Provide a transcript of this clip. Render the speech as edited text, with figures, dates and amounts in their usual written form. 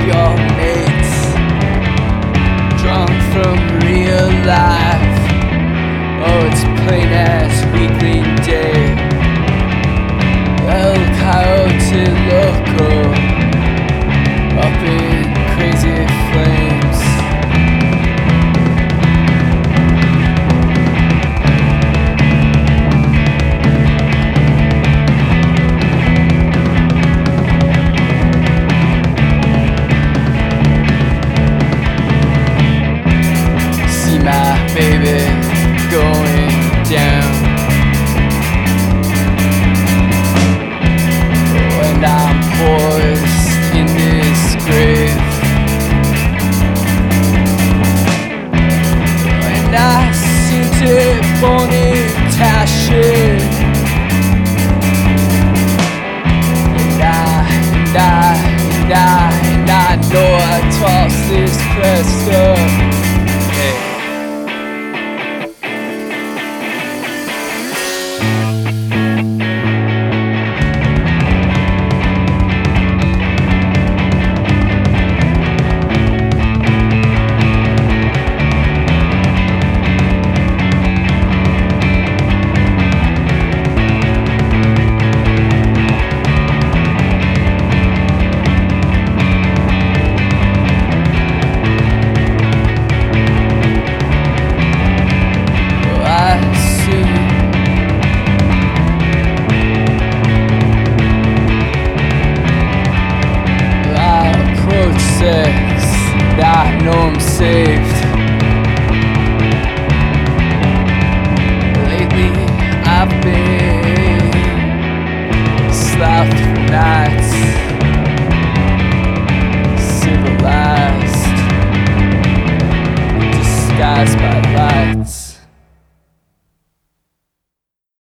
your mates, drunk from real life. Oh, it's plain as weekly day. El Coyote Loco, up in crazy flames. See my baby going down, and I'm poised in this grave, and I seem to born in Tashin, and I know I toss this crest up.